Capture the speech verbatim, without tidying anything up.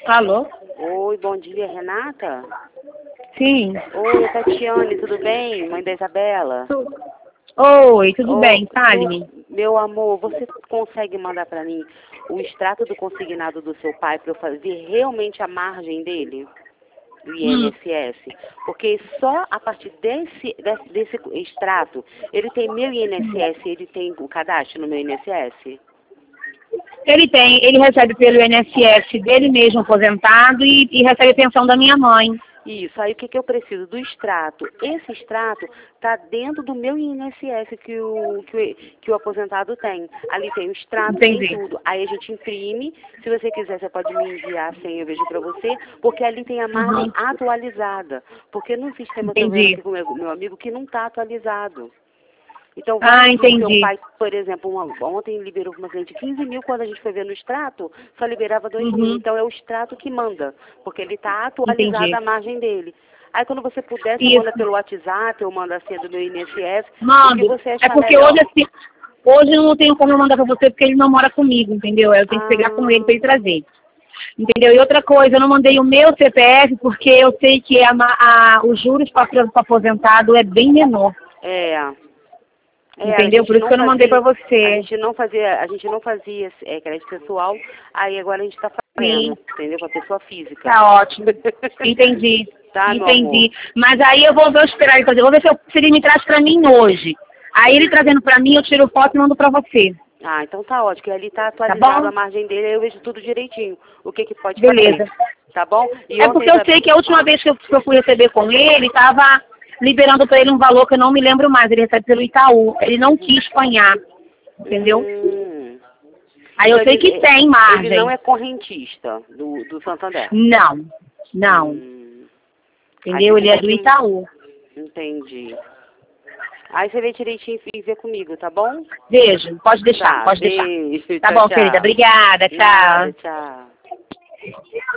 Alô? Oi, bom dia, Renata? Sim. Oi, Tatiane, tudo bem? Mãe da Isabela? Tu- Oi, tudo Ô, bem? tu- Fale-me. meu amor, você consegue mandar para mim o extrato do consignado do seu pai para eu fazer realmente a margem dele? Do Hum. I N S S? Porque só a partir desse, desse, desse extrato, ele tem meu I N S S, ele tem o cadastro no meu I N S S? Ele tem, ele recebe pelo I N S S dele mesmo aposentado e, e recebe pensão da minha mãe. Isso, aí o que, que eu preciso? Do extrato. Esse extrato está dentro do meu I N S S que o, que, o, que o aposentado tem. Ali tem o extrato, Entendi. tem tudo. Aí a gente imprime. Se você quiser, você pode me enviar sem eu vejo para você, porque ali tem a margem Uhum. atualizada. Porque no sistema, eu estou vendo Entendi. aqui com o meu, meu amigo, que não está atualizado. Então, Ah, vale que o seu entendi. pai, por exemplo, uma, ontem liberou para uma cliente quinze mil, quando a gente foi ver no extrato, só liberava dois mil. Uhum. Então, é o extrato que manda, porque ele está atualizado Entendi. a margem dele. Aí, quando você puder, você Isso. manda pelo WhatsApp, eu mando a senha do meu I N S S, o que Mando. você É achar porque melhor. hoje, assim, hoje eu não tenho como eu mandar pra você porque ele não mora comigo, entendeu? Eu tenho que pegar com ele Ah, pra ele trazer. Entendeu? E outra coisa, eu não mandei o meu C P F porque eu sei que a, ma- a, os juros para aposentado é bem menor. é. É, a Entendeu? gente Por isso não que eu não mandei pra fazia, a você. gente não fazia, a gente não fazia é, crédito pessoal, aí agora a gente está fazendo, Sim, entendeu? Com a pessoa física. tá ótimo. Entendi. Tá, meu amor? Entendi. Mas aí eu vou ver, eu esperar ele fazer. Vou ver se, eu, se ele me traz pra mim hoje. Aí ele trazendo pra mim, eu tiro foto e mando pra você. Ah, então tá ótimo, que ali tá Tá atualizado a bom? margem dele, aí eu vejo tudo direitinho, o que que pode Beleza. fazer, tá bom? E É ontem, porque eu Isab- sei que a última vez que eu, que eu fui receber com ele, tava liberando pra ele um valor que eu não me lembro mais. Ele recebe pelo Itaú. Ele não Uhum. quis espanhar. Entendeu? Hum, Aí eu então sei ele, que tem ele não margem. é correntista do, do Santander. Não. Não. Hum, aí Entendeu? fica um Ele é do pouquinho, Itaú. entendi. Aí você vê direitinho e vê comigo, tá bom? Beijo. Pode deixar, Tá, pode deixar. beijo, Tá tchau, bom, querida. tchau. Obrigada. Nada, Tchau. tchau.